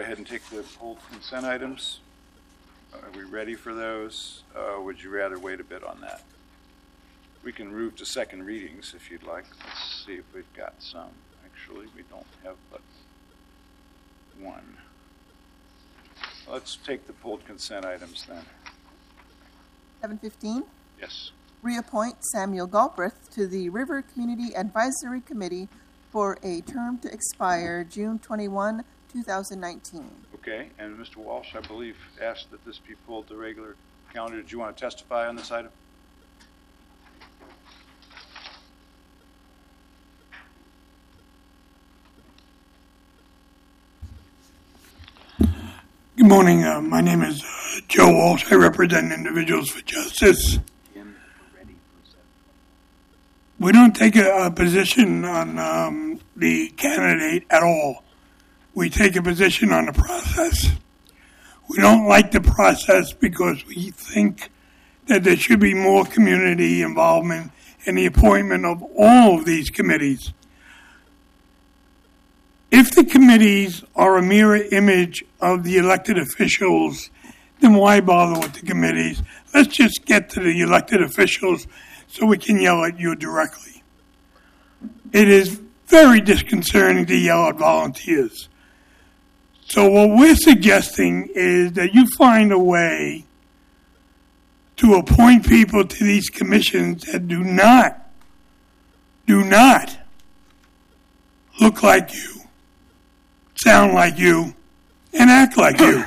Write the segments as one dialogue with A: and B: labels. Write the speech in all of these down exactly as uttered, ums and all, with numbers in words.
A: ahead and take the pulled consent items. Are we ready for those? Uh, would you rather wait a bit on that? We can move to second readings if you'd like. Let's see if we've got some. Actually, we don't have but one. Let's take the pulled consent items then.
B: seven fifteen.
A: Yes.
B: Reappoint Samuel Galbraith to the River Community Advisory Committee for a term to expire June twenty-first, two thousand nineteen.
A: Okay, and Mister Walsh, I believe, asked that this be pulled to regular calendar. Did you want to testify on this item?
C: Good morning. Uh, my name is uh, Joe Walsh. I represent Individuals for Justice. We don't take a, a position on um, the candidate at all. We take a position on the process. We don't like the process because we think that there should be more community involvement in the appointment of all of these committees. If the committees are a mirror image of the elected officials, then why bother with the committees? Let's just get to the elected officials so we can yell at you directly. It is very disconcerting to yell at volunteers. So what we're suggesting is that you find a way to appoint people to these commissions that do not, do not look like you, sound like you, and act like you.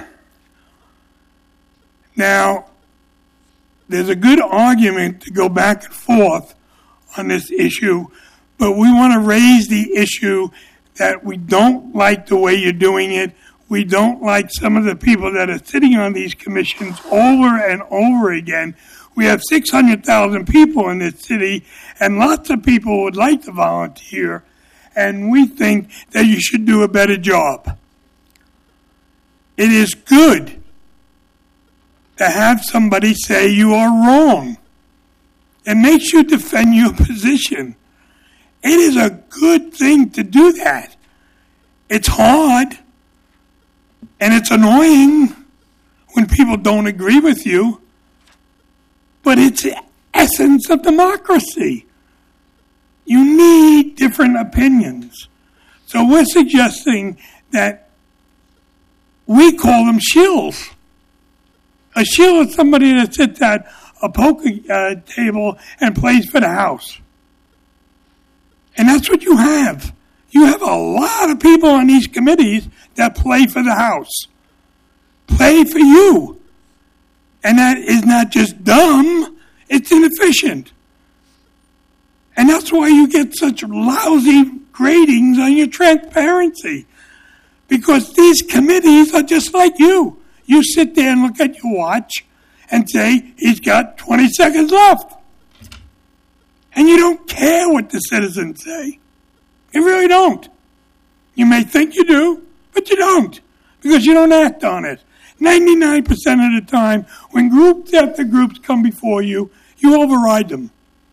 C: Now, there's a good argument to go back and forth on this issue, but we want to raise the issue that we don't like the way you're doing it. We don't like some of the people that are sitting on these commissions over and over again. We have six hundred thousand people in this city, and lots of people would like to volunteer, and we think that you should do a better job. It is good to have somebody say you are wrong. It makes you defend your position. It is a good thing to do that. It's hard, and it's annoying when people don't agree with you, but it's the essence of democracy. You need different opinions. So we're suggesting that we call them shills. A shill is somebody that sits at a poker uh, table and plays for the house. And that's what you have. You have a lot of people on these committees that play for the house. Play for you. And that is not just dumb, it's inefficient. And that's why you get such lousy gradings on your transparency. Because these committees are just like you. You sit there and look at your watch and say, he's got twenty seconds left. And you don't care what the citizens say. You really don't. You may think you do, but you don't. Because you don't act on it. ninety-nine percent of the time, when groups after groups come before you, you override them.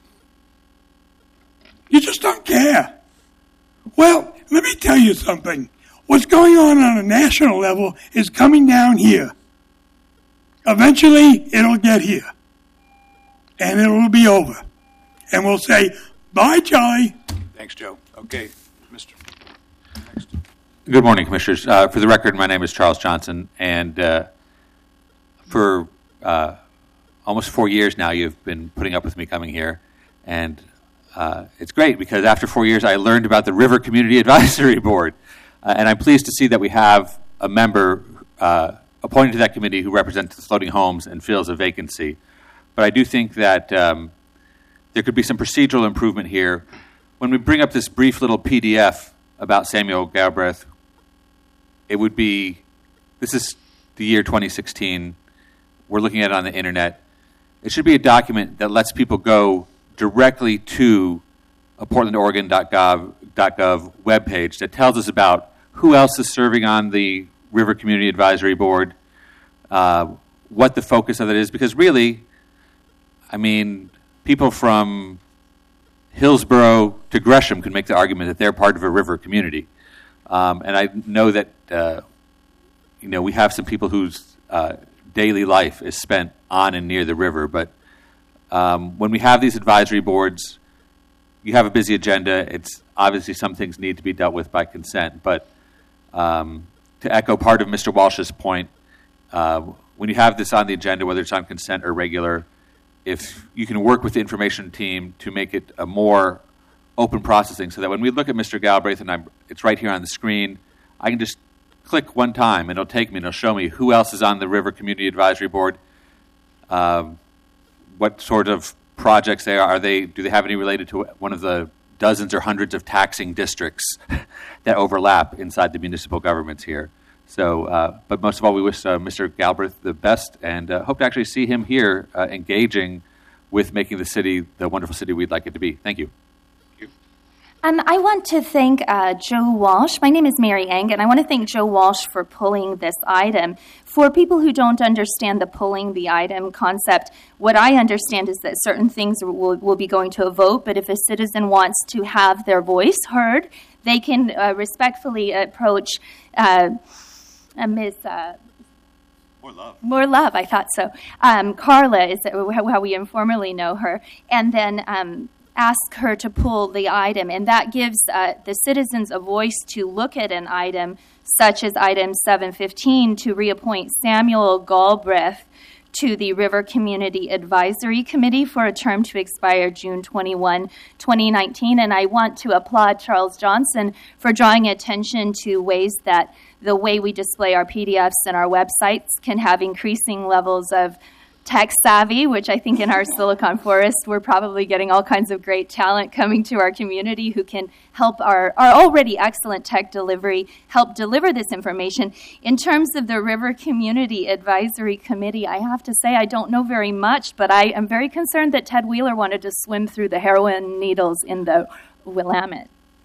C: You just don't care. Well, let me tell you something. What's going on on a national level is coming down here. Eventually, it'll get here. And it'll be over. And we'll say, bye, Charlie.
A: Thanks, Joe. Okay, Mister Next.
D: Good morning, Commissioners. Uh, for the record, my name is Charles Johnson, and uh, for uh, almost four years now, you've been putting up with me coming here. And uh, it's great because after four years, I learned about the River Community Advisory Board. Uh, and I'm pleased to see that we have a member uh, appointed to that committee who represents the floating homes and fills a vacancy. But I do think that um, there could be some procedural improvement here. When we bring up this brief little P D F about Samuel Galbraith, it would be, this is the year twenty sixteen. We're looking at it on the internet. It should be a document that lets people go directly to a portland oregon dot gov webpage that tells us about who else is serving on the River Community Advisory Board, uh, what the focus of it is, because really, I mean, people from Hillsborough to Gresham could make the argument that they're part of a river community. Um, and I know that uh, you know, we have some people whose uh, daily life is spent on and near the river, but um, when we have these advisory boards, you have a busy agenda. It's obviously some things need to be dealt with by consent, but um, to echo part of Mister Walsh's point, uh, when you have this on the agenda, whether it's on consent or regular, if you can work with the information team to make it a more open processing so that when we look at Mister Galbraith, and I'm, it's right here on the screen, I can just click one time and it'll take me and it'll show me who else is on the River Community Advisory Board, um, what sort of projects they are. Are they, do they have any related to one of the dozens or hundreds of taxing districts that overlap inside the municipal governments here? So, uh, but most of all, we wish uh, Mister Galbraith the best and uh, hope to actually see him here uh, engaging with making the city the wonderful city we'd like it to be. Thank you.
E: Um, I want to thank uh, Joe Walsh. My name is Mary Eng, and I want to thank Joe Walsh for pulling this item. For people who don't understand the pulling the item concept, what I understand is that certain things will, will be going to a vote, but if a citizen wants to have their voice heard, they can uh, respectfully approach uh, uh, Miz Uh,
A: More love.
E: More love, I thought so. Um, Carla is how we informally know her, and then um, ask her to pull the item, and that gives uh, the citizens a voice to look at an item, such as item seven fifteen, to reappoint Samuel Galbraith to the River Community Advisory Committee for a term to expire June twenty-first, twenty nineteen. And I want to applaud Charles Johnson for drawing attention to ways that the way we display our P D Fs and our websites can have increasing levels of tech savvy, which I think in our Silicon Forest, we're probably getting all kinds of great talent coming to our community who can help our, our already excellent tech delivery, help deliver this information. In terms of the River Community Advisory Committee, I have to say I don't know very much, but I am very concerned that Ted Wheeler wanted to swim through the heroin needles in the Willamette.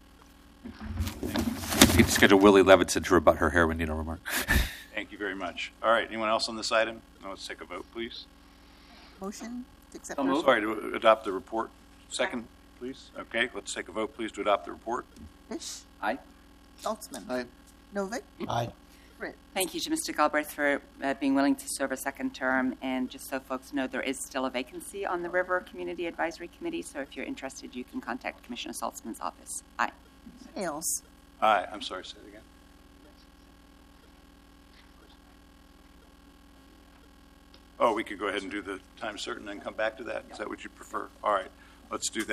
D: You can schedule Willie Levinson to rebut her heroin needle remark.
A: Thank you very much. All right, anyone else on this item? No, let's take a vote, please.
B: Motion to accept.
A: I'm sorry, to adopt the report. Second, please. Okay, let's take a vote, please, to adopt the report.
B: Fish.
F: Aye.
B: Saltzman.
F: Aye.
B: Novick.
F: Aye.
B: Britt.
G: Thank you to Mister Galbraith for uh, being willing to serve a second term. And just so folks know, there is still a vacancy on the River Community Advisory Committee. So if you're interested, you can contact Commissioner Saltzman's office. Aye.
B: Ailes.
A: Aye, I'm sorry, say it again. Oh, we could go ahead and do the time certain and come back to that? Is that what you prefer? All right, let's do that.